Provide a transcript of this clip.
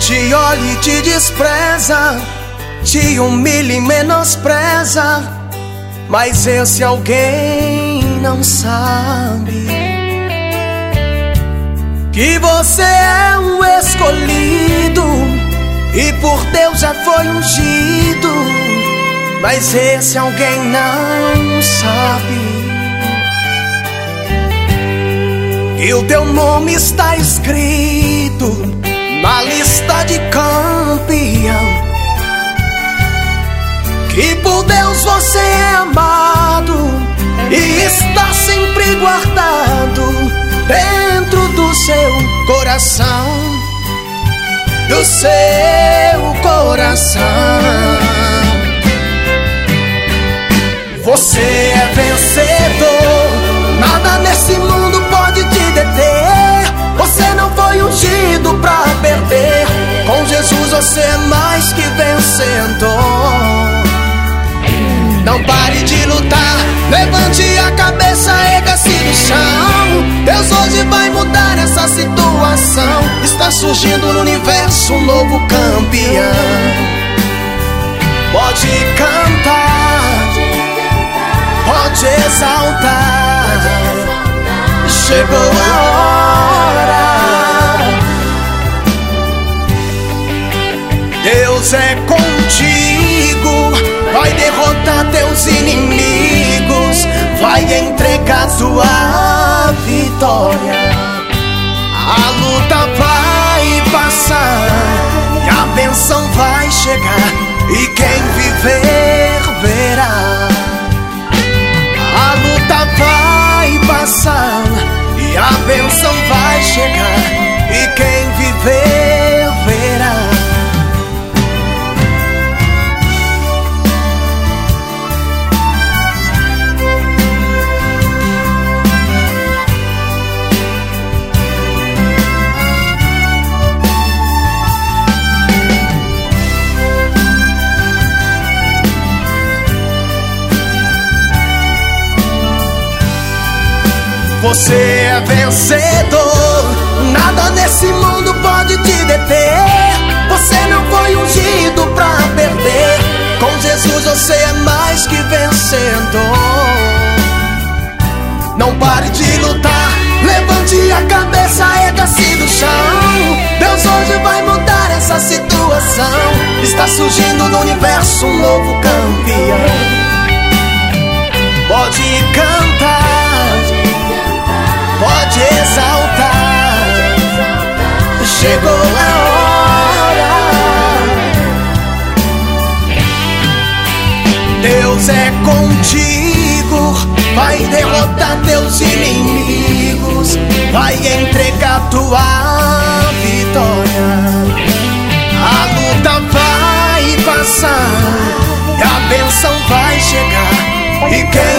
te olha e te despreza, te humilha e menospreza, mas esse alguém não sabe que você é um escolhido e por Deus já foi ungido, mas esse alguém não sabe que o teu nome está escrito na lista de campeão, que por Deus você é amado e está sempre guardado dentro do seu coração, do seu coração. Você é vencedor, nada nesse mundo pode te deter. Você não foi ungido pra perder, com Jesus você é mais que vencedor. Não pare de lutar, levante a cabeça, erga-se do chão. Deus hoje vai mudar essa situação. Está surgindo no universo um novo campeão. Pode cantar, pode exaltar, chegou a hora. Deus é contigo, vai derrotar teus inimigos, vai entregar tua vitória. A luta vai passar e a bênção vai chegar, e quem viver verá. A luta vai passar e a bênção vai chegar, e quem viver verá. Você é vencedor, nada nesse mundo pode te deter. Você não foi ungido pra perder, com Jesus você é mais que vencedor. Não pare de lutar, levante a cabeça, erga-se do chão. Deus hoje vai mudar essa situação. Está surgindo no universo um novo campeão. Pode cantar, pode exaltar, chegou a hora. Deus é contigo, vai derrotar teus inimigos, vai entregar tua vitória. A luta vai passar e a bênção vai chegar, e quem